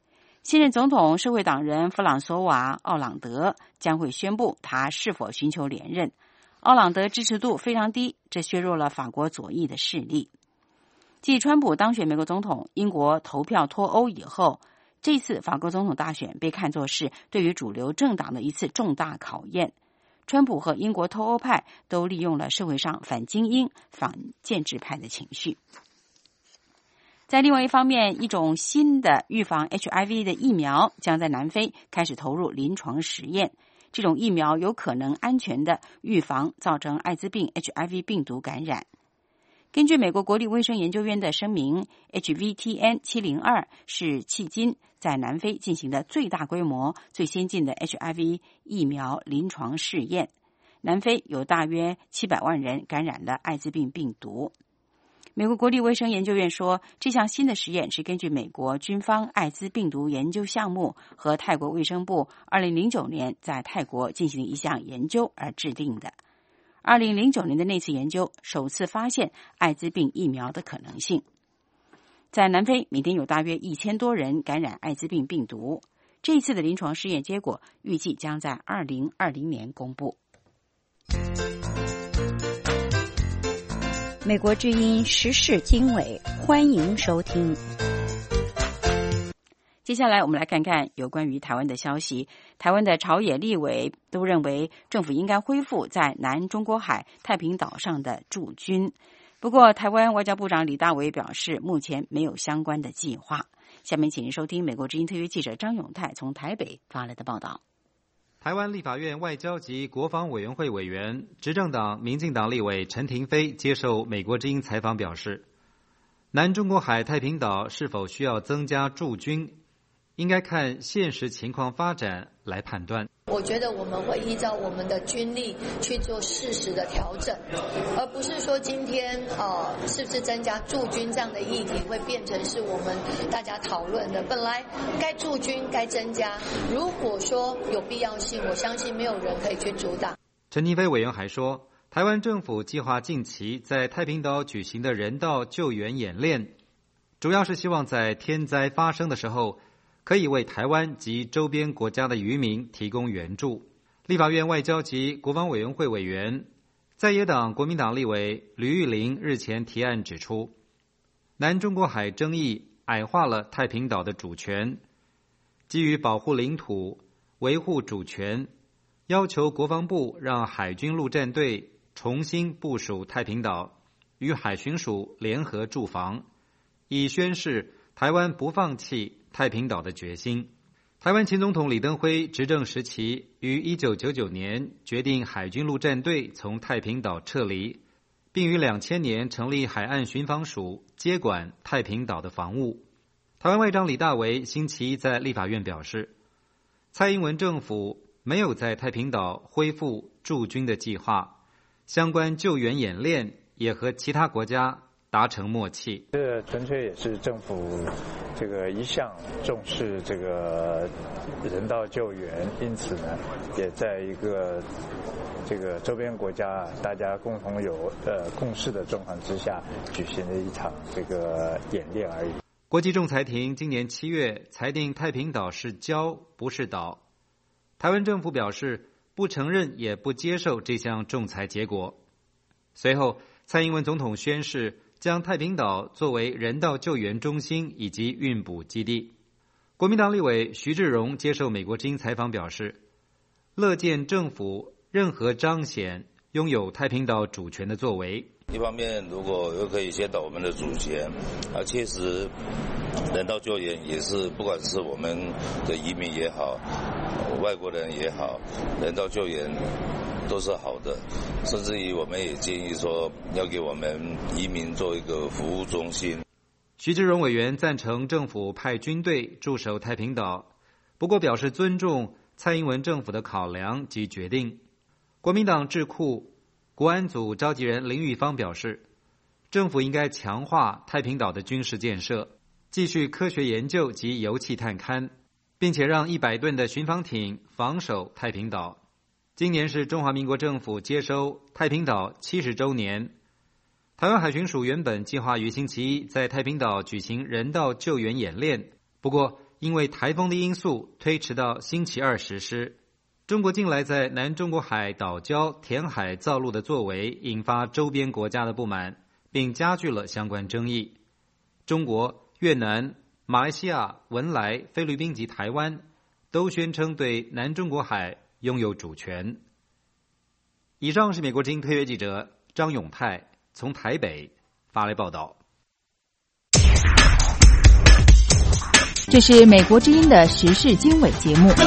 现任总统社会党人弗朗索瓦·奥朗德将会宣布他是否寻求连任。奥朗德支持度非常低，这削弱了法国左翼的势力。继川普当选美国总统，英国投票脱欧以后，这次法国总统大选被看作是对于主流政党的一次重大考验。川普和英国脱欧派都利用了社会上反精英、反建制派的情绪。在另外一方面，一种新的预防 H I V 的疫苗将在南非开始投入临床实验。这种疫苗有可能安全的预防造成艾滋病 H I V 病毒感染。根据美国国立卫生研究院的声明 ，H V T N 七零二 是迄今在南非进行的最大规模、最先进的 H I V 疫苗临床试验。南非有大约七百万人感染了艾滋病病毒。美国国立卫生研究院说，这项新的实验是根据美国军方艾滋病毒研究项目和泰国卫生部二零零九年在泰国进行的一项研究而制定的。二零零九年的那次研究首次发现艾滋病疫苗的可能性。在南非，每天有大约一千多人感染艾滋病病毒。这一次的临床试验结果预计将在二零二零年公布。 美国之音时事经纬，欢迎收听。 接下来我们来看看有关于台湾的消息。台湾的朝野立委都认为政府应该恢复在南中国海太平岛上的驻军。不过台湾外交部长李大维表示，目前没有相关的计划。下面请您收听美国之音特约记者张永泰从台北发来的报道。 台湾立法院外交及国防委员会委员、执政党民进党立委陈亭妃接受美国之音采访表示，南中国海太平岛是否需要增加驻军，应该看现实情况发展来判断。 我觉得我们会依照我们的军力去做适时的调整，而不是说今天呃是不是增加驻军这样的议题会变成是我们大家讨论的。本来该驻军该增加，如果说有必要性，我相信没有人可以去阻挡。 陈亭妃委员还说，台湾政府计划近期在太平岛举行的人道救援演练，主要是希望在天灾发生的时候可以为台湾及周边国家的渔民提供援助。立法院外交及国防委员会委员、在野党国民党立委吕玉玲日前提案指出，南中国海争议矮化了太平岛的主权，基于保护领土、维护主权，要求国防部让海军陆战队重新部署太平岛，与海巡署联合驻防，以宣示台湾不放弃太平岛的决心。台湾前总统李登辉执政时期于一九九九年决定海军陆战队从太平岛撤离，并于两千年成立海岸巡防署，接管太平岛的防务。台湾外长李大维星期一在立法院表示，蔡英文政府没有在太平岛恢复驻军的计划，相关救援演练也和其他国家达成默契。 这纯粹也是政府这个一向重视这个人道救援，因此呢，也在一个这个周边国家大家共同有呃共识的状况之下举行的一场这个演练而已。 国际仲裁庭今年七月裁定太平岛是礁不是岛，台湾政府表示不承认也不接受这项仲裁结果。随后蔡英文总统宣示将太平岛作为人道救援中心以及运补基地。国民党立委徐志荣接受美国之音采访表示，乐见政府任何彰显拥有太平岛主权的作为。 一方面如果又可以先到我们的主权啊，确实人道救援也是不管是我们的移民也好，外国人也好，人道救援都是好的，甚至于我们也建议说要给我们移民做一个服务中心。 徐志荣委员赞成政府派军队驻守太平岛，不过表示尊重蔡英文政府的考量及决定。国民党智库国安组召集人林玉芳表示，政府应该强化太平岛的军事建设，继续科学研究及油气探勘，并且让一百吨的巡防艇防守太平岛。今年是中华民国政府接收太平岛七十周年，台湾海巡署原本计划于星期一在太平岛举行人道救援演练，不过因为台风的因素推迟到星期二实施。中国近来在南中国海岛礁填海造陆的作为，引发周边国家的不满，并加剧了相关争议。中国、越南、马来西亚、文莱、菲律宾及台湾都宣称对南中国海拥有主权。以上是美国之音特约记者张永泰从台北发来报道。 这是美国之音的时事经纬节目。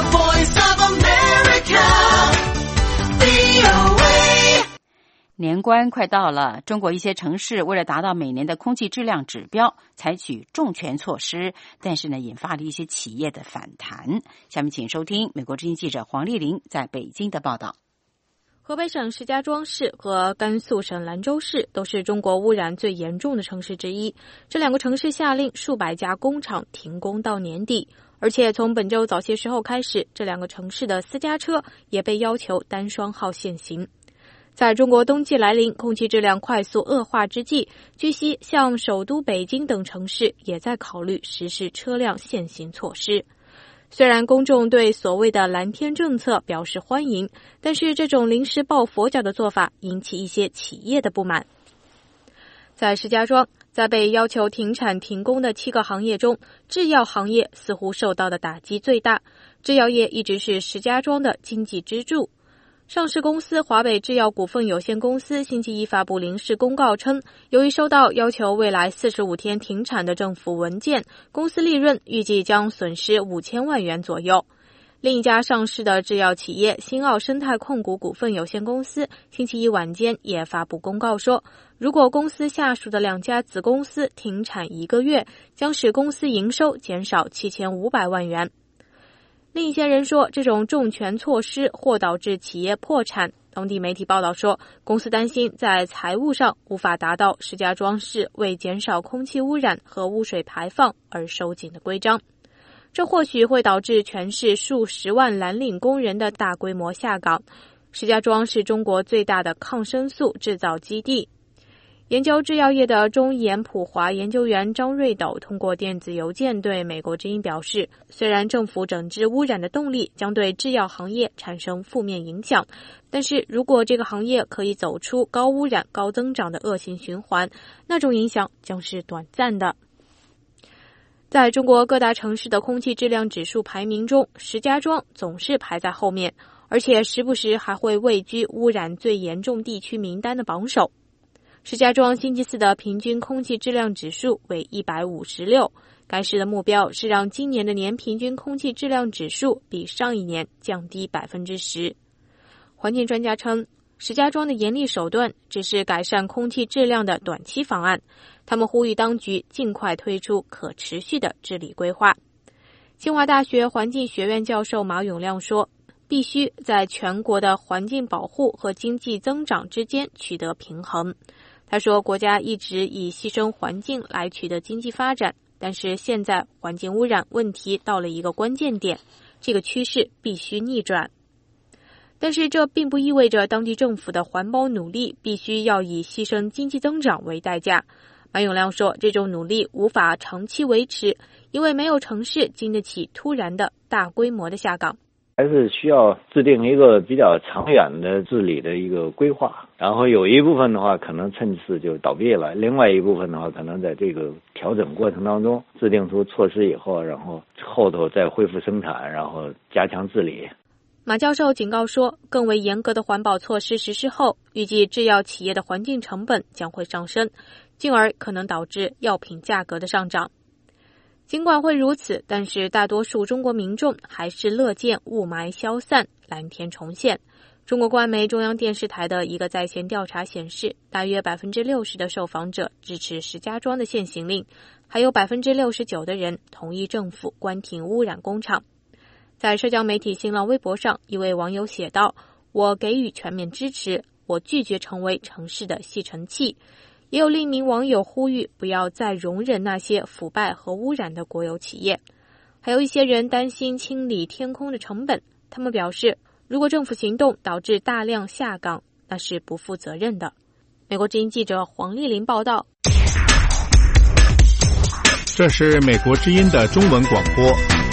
年关快到了，中国一些城市为了达到每年的空气质量指标，采取重拳措施，但是呢，引发了一些企业的反弹。下面请收听美国之音记者黄丽玲在北京的报道。 河北省石家庄市和甘肃省兰州市都是中国污染最严重的城市之一。这两个城市下令数百家工厂停工到年底，而且从本周早些时候开始，这两个城市的私家车也被要求单双号限行。在中国冬季来临、空气质量快速恶化之际，据悉像首都北京等城市也在考虑实施车辆限行措施。虽然公众对所谓的蓝天政策表示欢迎，但是这种临时抱佛脚的做法引起一些企业的不满。在石家庄，在被要求停产停工的七个行业中，制药行业似乎受到的打击最大。制药业一直是石家庄的经济支柱。上市公司华北制药股份有限公司星期一发布临时公告称，由于收到要求未来四十五天停产的政府文件，公司利润预计将损失五千万元左右。另一家上市的制药企业新奥生态控股股份有限公司星期一晚间也发布公告说，如果公司下属的两家子公司停产一个月，将使公司营收减少七千五百万元。另一些人说，这种重拳措施或导致企业破产。当地媒体报道说，公司担心在财务上无法达到石家庄市为减少空气污染和污水排放而收紧的规章。这或许会导致全市数十万蓝领工人的大规模下岗。石家庄是中国最大的抗生素制造基地。研究制药业的中研普华研究员张瑞斗通过电子邮件对美国之音表示，虽然政府整治污染的动力将对制药行业产生负面影响，但是如果这个行业可以走出高污染高增长的恶性循环，那种影响将是短暂的。在中国各大城市的空气质量指数排名中，石家庄总是排在后面，而且时不时还会位居污染最严重地区名单的榜首。石家庄星期四的平均空气质量指数为一百五十六，该市的目标是让今年的年平均空气质量指数比上一年降低 百分之十。 环境专家称，石家庄的严厉手段只是改善空气质量的短期方案，他们呼吁当局尽快推出可持续的治理规划。清华大学环境学院教授马永亮说，必须在全国的环境保护和经济增长之间取得平衡。他说，国家一直以牺牲环境来取得经济发展，但是现在环境污染问题到了一个关键点，这个趋势必须逆转。但是这并不意味着当地政府的环保努力必须要以牺牲经济增长为代价。马永亮说，这种努力无法长期维持，因为没有城市经得起突然的大规模的下岗。 还是需要制定一个比较长远的治理的一个规划，然后有一部分的话可能趁势就倒闭了，另外一部分的话可能在这个调整过程当中制定出措施以后，然后后头再恢复生产，然后加强治理。 马教授警告说，更为严格的环保措施实施后，预计制药企业的环境成本将会上升，进而可能导致药品价格的上涨。尽管会如此，但是大多数中国民众还是乐见雾霾消散，蓝天重现。中国官媒中央电视台的一个在线调查显示，大约 百分之六十 的受访者支持石家庄的限行令，还有 百分之六十九 的人同意政府关停污染工厂。在社交媒体新浪微博上，一位网友写道，我给予全面支持，我拒绝成为城市的吸尘器。也有另一名网友呼吁不要再容忍那些腐败和污染的国有企业。还有一些人担心清理天空的成本，他们表示，如果政府行动导致大量下岗，那是不负责任的。美国之音记者黄丽玲报道。 这是美国之音的中文广播。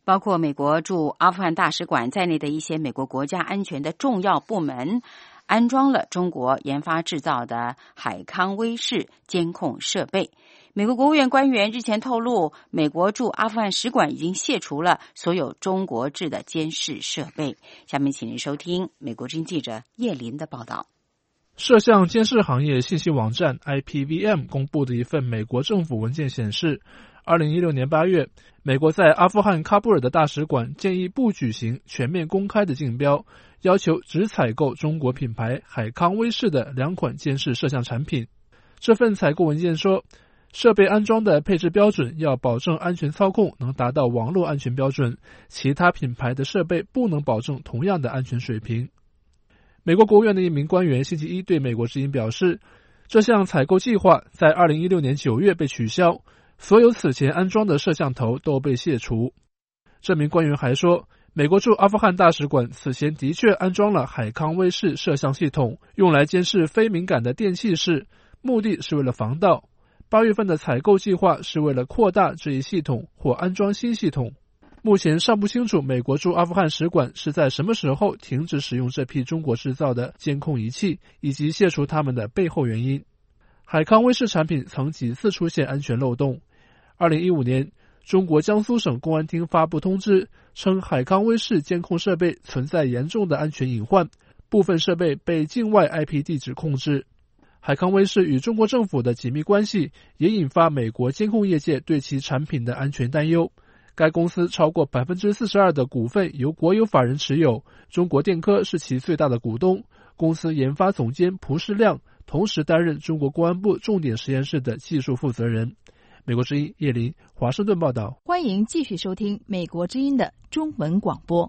包括美国驻阿富汗大使馆在内的一些美国国家安全的重要部门安装了中国研发制造的海康威视监控设备。美国国务院官员日前透露，美国驻阿富汗使馆已经卸除了所有中国制的监视设备。下面请您收听美国之音记者叶林的报道。 摄像监视行业信息网站 I P V M 公布的一份美国政府文件显示，二零一六年八月，美国在阿富汗喀布尔的大使馆建议不举行全面公开的竞标，要求只采购中国品牌海康威视的两款监视摄像产品。这份采购文件说，设备安装的配置标准要保证安全操控能达到网络安全标准，其他品牌的设备不能保证同样的安全水平。美国国务院的一名官员星期一对美国之音表示，这项采购计划在二零一六年九月被取消，所有此前安装的摄像头都被卸除。这名官员还说，美国驻阿富汗大使馆此前的确安装了海康威视摄像系统，用来监视非敏感的电气室，目的是为了防盗。八月份的采购计划是为了扩大这一系统或安装新系统。目前尚不清楚美国驻阿富汗使馆是在什么时候停止使用这批中国制造的监控仪器，以及卸除它们的背后原因。海康威视产品曾几次出现安全漏洞。二零一五年，中国江苏省公安厅发布通知，称海康威视监控设备存在严重的安全隐患，部分设备被境外 I P 地址控制。海康威视与中国政府的紧密关系也引发美国监控业界对其产品的安全担忧。该公司超过 百分之四十二 的股份由国有法人持有，中国电科是其最大的股东。公司研发总监蒲世亮同时担任中国公安部重点实验室的技术负责人。美国之音叶林，华盛顿报道。 欢迎继续收听美国之音的中文广播。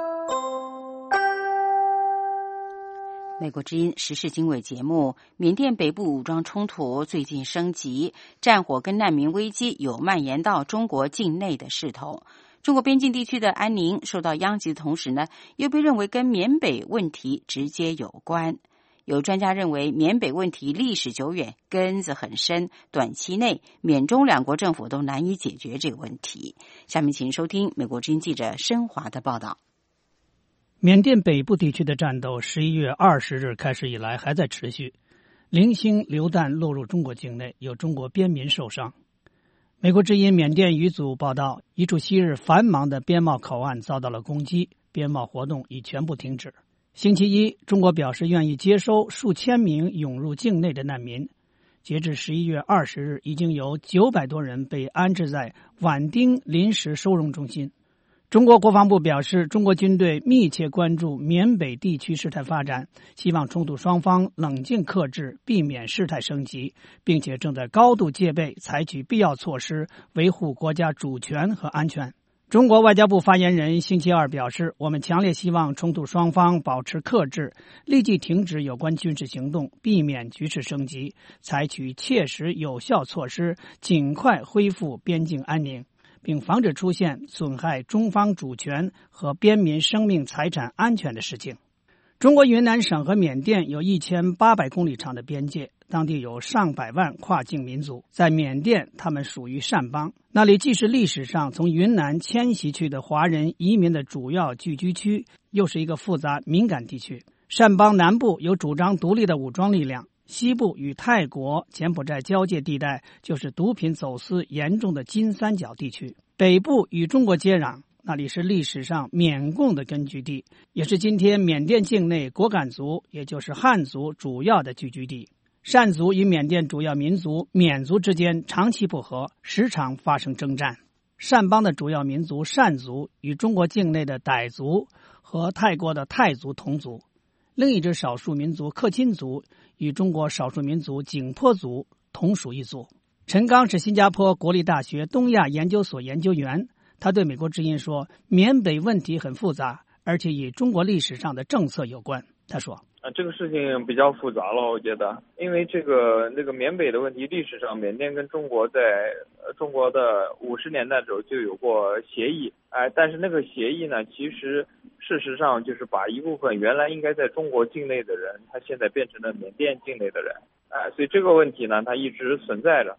美国之音时事经纬节目，缅甸北部武装冲突最近升级，战火跟难民危机有蔓延到中国境内的势头。中国边境地区的安宁受到殃及的同时呢，又被认为跟缅北问题直接有关。有专家认为，缅北问题历史久远，根子很深，短期内缅中两国政府都难以解决这个问题。下面请收听美国之音记者申华的报道。 缅甸北部地区的战斗十一月二十日开始以来还在持续，零星榴弹落入中国境内，有中国边民受伤。美国之音缅甸语组报道，一处昔日繁忙的边贸口岸遭到了攻击，边贸活动已全部停止。星期一，中国表示愿意接收数千名涌入境内的难民。截至十一月二十日，已经有九百多人被安置在畹町临时收容中心。中国国防部表示，中国军队密切关注缅北地区事态发展，希望冲突双方冷静克制，避免事态升级，并且正在高度戒备，采取必要措施维护国家主权和安全。中国外交部发言人星期二表示，我们强烈希望冲突双方保持克制，立即停止有关军事行动，避免局势升级，采取切实有效措施，尽快恢复边境安宁，并防止出现损害中方主权和边民生命财产安全的事情。中国云南省和缅甸有一千八百公里长的边界，当地有上百万跨境民族。在缅甸，他们属于善邦，那里既是历史上从云南迁徙去的华人移民的主要聚居区，又是一个复杂敏感地区。善邦南部有主张独立的武装力量，西部与泰国、柬埔寨交界地带就是毒品走私严重的金三角地区，北部与中国接壤，那里是历史上缅共的根据地，也是今天缅甸境内果敢族，也就是汉族主要的聚居地。善族与缅甸主要民族缅族之间长期不和，时常发生征战。善邦的主要民族善族与中国境内的傣族和泰国的泰族同族，另一支少数民族克钦族与中国少数民族景颇族同属一族。陈刚是新加坡国立大学东亚研究所研究员，他对美国之音说，缅北问题很复杂，而且与中国历史上的政策有关。他说啊，这个事情比较复杂了，我觉得，因为这个那个缅北的问题，历史上缅甸跟中国在呃中国的五十年代的时候就有过协议，哎、呃，但是那个协议呢，其实事实上就是把一部分原来应该在中国境内的人，他现在变成了缅甸境内的人，哎、呃，所以这个问题呢，它一直存在着。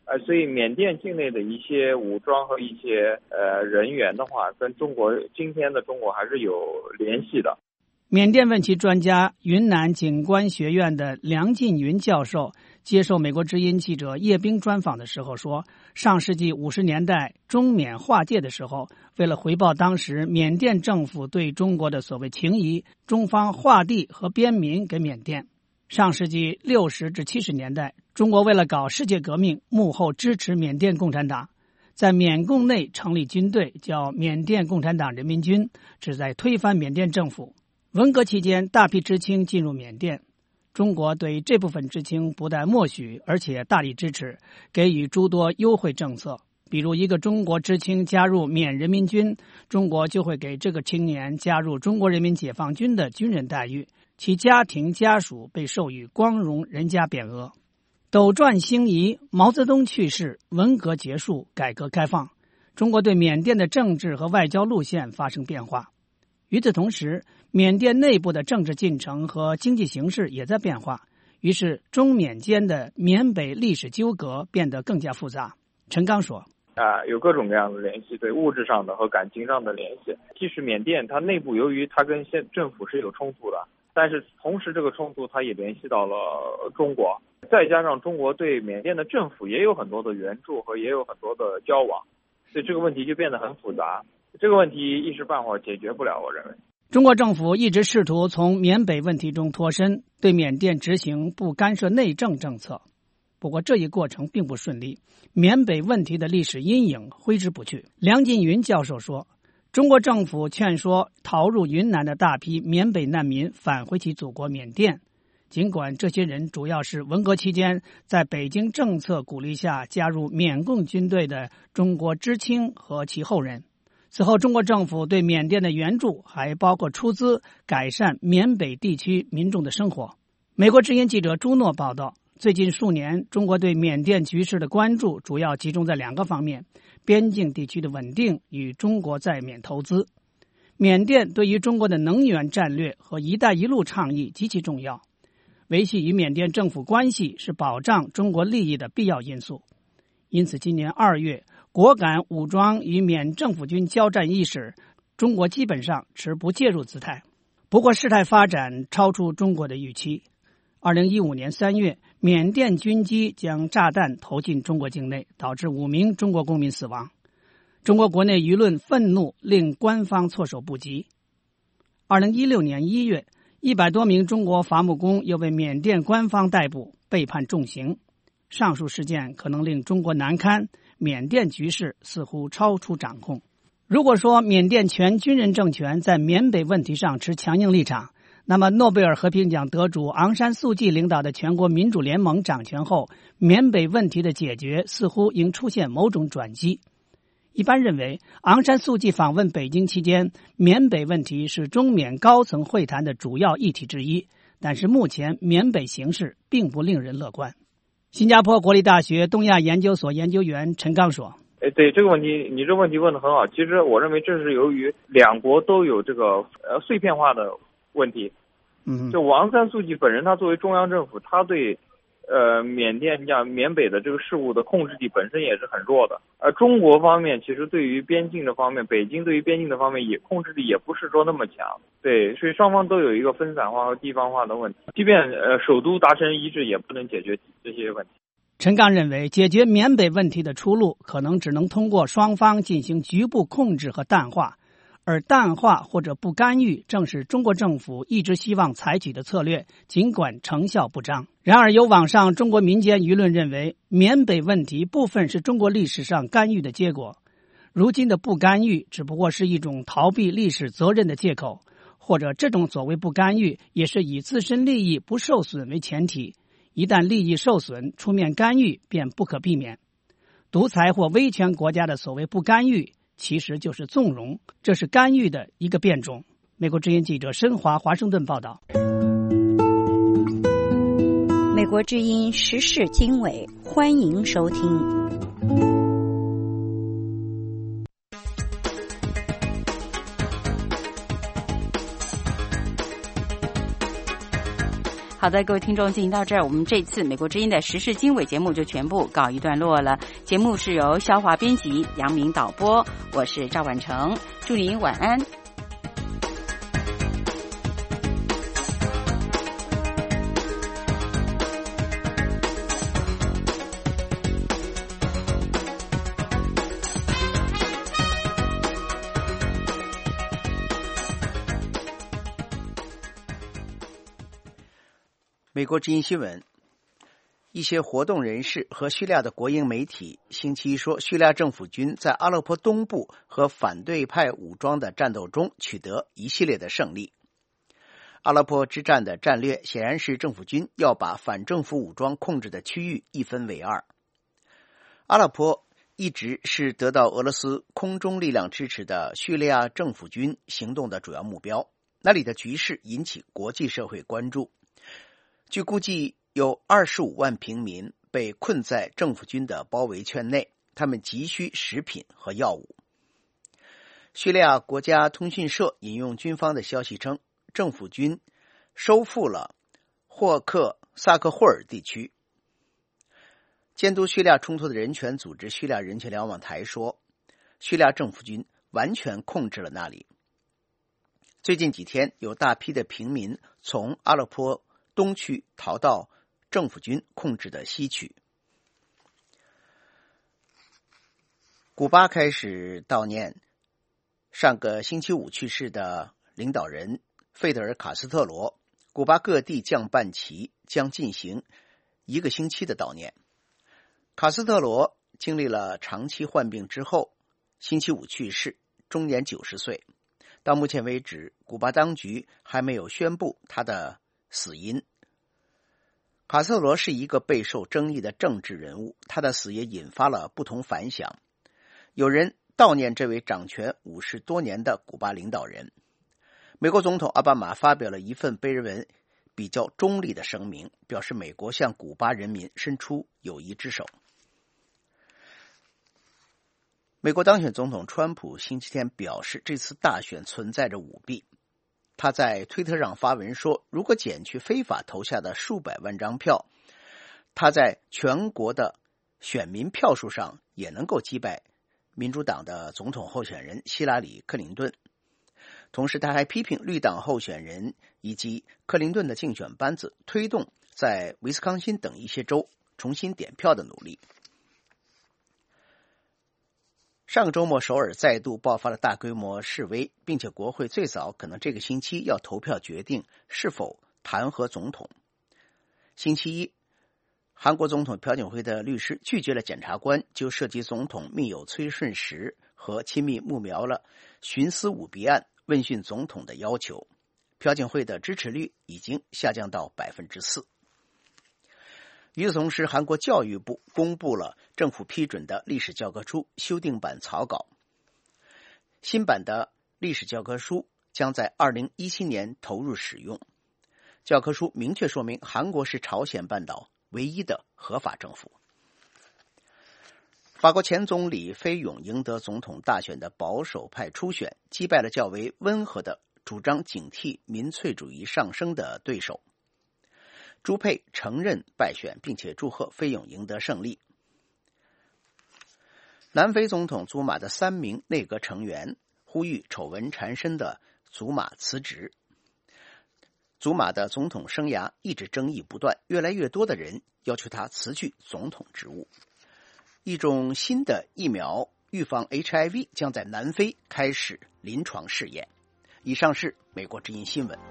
呃，所以缅甸境内的一些武装和一些呃人员的话，跟中国今天的中国还是有联系的。 缅甸问题专家、云南警官学院的梁进云教授接受美国之音记者叶冰专访的时候说，上世纪五十年代中缅划界的时候，为了回报当时缅甸政府对中国的所谓情谊，中方划地和编民给缅甸。上世纪六十至七十年代，中国为了搞世界革命，幕后支持缅甸共产党，在缅共内成立军队，叫缅甸共产党人民军，旨在推翻缅甸政府。文革期间，大批知青进入缅甸，中国对这部分知青不但默许，而且大力支持，给予诸多优惠政策。比如一个中国知青加入缅人民军，中国就会给这个青年加入中国人民解放军的军人待遇，其家庭家属被授予光荣人家匾额。斗转星移，毛泽东去世，文革结束，改革开放，中国对缅甸的政治和外交路线发生变化。与此同时，缅甸内部的政治进程和经济形势也在变化，于是中缅间的缅北历史纠葛变得更加复杂。陈刚说， 啊，有各种各样的联系，对物质上的和感情上的联系。即使缅甸它内部由于它跟现政府是有冲突的，但是同时这个冲突它也联系到了中国，再加上中国对缅甸的政府也有很多的援助和也有很多的交往，所以这个问题就变得很复杂。这个问题一时半会儿解决不了，我认为。 中国政府一直试图从缅北问题中脱身，对缅甸执行不干涉内政政策。不过这一过程并不顺利，缅北问题的历史阴影挥之不去。梁进云教授说，中国政府劝说逃入云南的大批缅北难民返回其祖国缅甸，尽管这些人主要是文革期间在北京政策鼓励下加入缅共军队的中国知青和其后人。此后，中国政府对缅甸的援助还包括出资改善缅北地区民众的生活。美国之音记者朱诺报道，最近数年，中国对缅甸局势的关注主要集中在两个方面：边境地区的稳定与中国在缅投资。缅甸对于中国的能源战略和一带一路倡议极其重要，维系与缅甸政府关系是保障中国利益的必要因素。因此今年二月，果敢武装与缅政府军交战伊始，中国基本上持不介入姿态。不过事态发展超出中国的预期。二零一五年三月，缅甸军机将炸弹投进中国境内，导致五名中国公民死亡。中国国内舆论愤怒，令官方措手不及。二零一六年一月，一百多名中国伐木工又被缅甸官方逮捕，被判重刑。上述事件可能令中国难堪，缅甸局势似乎超出掌控。如果说缅甸全军人政权在缅北问题上持强硬立场，那么诺贝尔和平奖得主昂山素季领导的全国民主联盟掌权后，缅北问题的解决似乎应出现某种转机。一般认为，昂山素季访问北京期间，缅北问题是中缅高层会谈的主要议题之一，但是目前缅北形势并不令人乐观。新加坡国立大学东亚研究所研究员陈刚说， 哎，对这个问题，你这个问题问得很好。其实我认为这是由于两国都有这个呃碎片化的问题。 嗯， 就昂山素季本人，他作为中央政府，他对呃缅甸讲缅北的这个事务的控制力本身也是很弱的。而中国方面其实对于边境的方面，北京对于边境的方面也控制力也不是说那么强。对，所以双方都有一个分散化和地方化的问题。即便呃首都达成一致，也不能解决这些问题。 陈刚认为，解决缅北问题的出路可能只能通过双方进行局部控制和淡化，而淡化或者不干预正是中国政府一直希望采取的策略，尽管成效不彰。然而有网上中国民间舆论认为，缅北问题部分是中国历史上干预的结果，如今的不干预只不过是一种逃避历史责任的借口，或者这种所谓不干预也是以自身利益不受损为前提，一旦利益受损，出面干预便不可避免。独裁或威权国家的所谓不干预其实就是纵容，这是干预的一个变种。美国之音记者申华华盛顿报道。 美国之音时事经纬，欢迎收听。 好的，各位听众，进行到这儿，我们这次美国之音的时事经纬节目就全部告一段落了。节目是由肖华编辑，杨明导播，我是赵婉成，祝您晚安。 美国之音新闻，一些活动人士和叙利亚的国营媒体星期一说，叙利亚政府军在阿勒颇东部和反对派武装的战斗中取得一系列的胜利。阿勒颇之战的战略显然是政府军要把反政府武装控制的区域一分为二。阿勒颇一直是得到俄罗斯空中力量支持的叙利亚政府军行动的主要目标，那里的局势引起国际社会关注。据估计，有二十五万平民被困在政府军的包围圈内，他们急需食品和药物。叙利亚国家通讯社引用军方的消息称，政府军收复了霍克萨克霍尔地区。监督叙利亚冲突的人权组织叙利亚人权瞭望台说，叙利亚政府军完全控制了那里。最近几天，有大批的平民从阿勒颇东区逃到政府军控制的西区。古巴开始悼念上个星期五去世的领导人费德尔·卡斯特罗，古巴各地降半旗，将进行一个星期的悼念。卡斯特罗经历了长期患病之后，星期五去世，终年九十岁。到目前为止，古巴当局还没有宣布他的死因。卡斯特罗是一个备受争议的政治人物，他的死也引发了不同反响。有人悼念这位掌权五十多年的古巴领导人。美国总统奥巴马发表了一份被认为比较中立的声明，表示美国向古巴人民伸出友谊之手。美国当选总统川普星期天表示，这次大选存在着舞弊。他在推特上发文说，如果减去非法投下的数百万张票，他在全国的选民票数上也能够击败民主党的总统候选人希拉里·克林顿。同时，他还批评绿党候选人以及克林顿的竞选班子推动在威斯康辛等一些州重新点票的努力。上个周末，首尔再度爆发了大规模示威，并且国会最早可能这个星期要投票决定是否弹劾总统。星期一，韩国总统朴槿惠的律师拒绝了检察官就涉及总统密友崔顺实和亲密幕僚了徇私舞弊案问讯总统的要求。朴槿惠的支持率已经下降到百分之四。与此同时，韩国教育部公布了政府批准的历史教科书修订版草稿。新版的历史教科书将在二零一七年投入使用。教科书明确说明，韩国是朝鲜半岛唯一的合法政府。法国前总理菲永赢得总统大选的保守派初选，击败了较为温和的主张警惕民粹主义上升的对手。朱佩承认败选，并且祝贺菲永赢得胜利。南非总统祖马的三名内阁成员呼吁丑闻缠身的祖马辞职。祖马的总统生涯一直争议不断，越来越多的人要求他辞去总统职务。一种新的疫苗预防 H I V 将在南非开始临床试验。以上是美国之音新闻。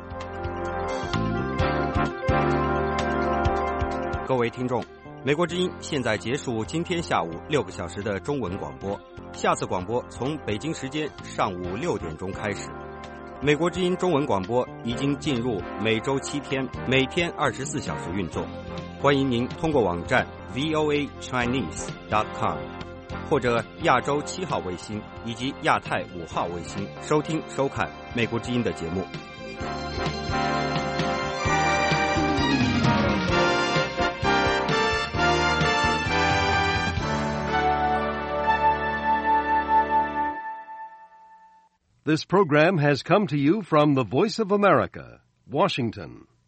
各位听众，美国之音现在结束今天下午六个小时的中文广播，下次广播从北京时间上午六点钟开始。美国之音中文广播已经进入每周七天，每天二十四小时运作。欢迎您通过网站 V O A Chinese dot com 或者亚洲七号卫星以及亚太五号卫星收听收看美国之音的节目。 This program has come to you from the Voice of America, Washington.